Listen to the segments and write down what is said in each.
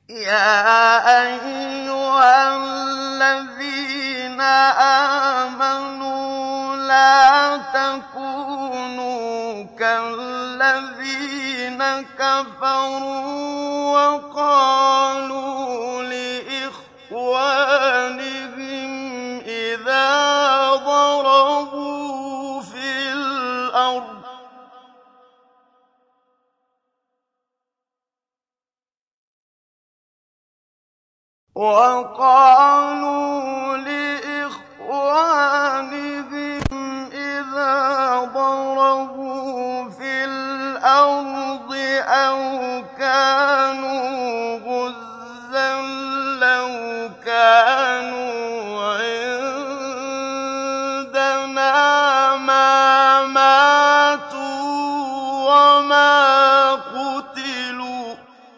يَا أَيُّهَا الَّذِينَ آمَنُوا لَا تَكُونُوا كَالَّذِينَ كَفَرُوا وَقَالُوا لِإِخْوَانِهِمْ إِذَا ضَرَبُوا فِي الْأَرْضِ أَوْ كَانُوا غُزًّى لَّوْ كَانُوا عِندَنَا مَا مَاتُوا وَمَا قُتِلُوا ۗ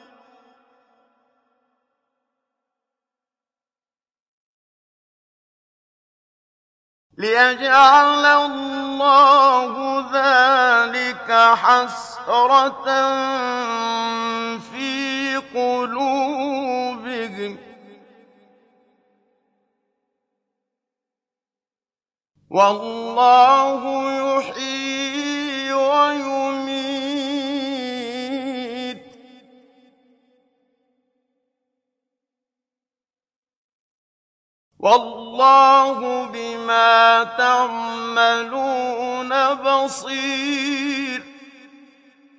لِيَجْعَلَ اللَّهُ ذَٰلِكَ حَسْرَةً فِي قُلُوبِهِمْ ۗ وَاللَّهُ يُحْيِي وَيُمِيتُ ۗ وَاللَّهُ بِمَا تَعْمَلُونَ بَصِيرٌ.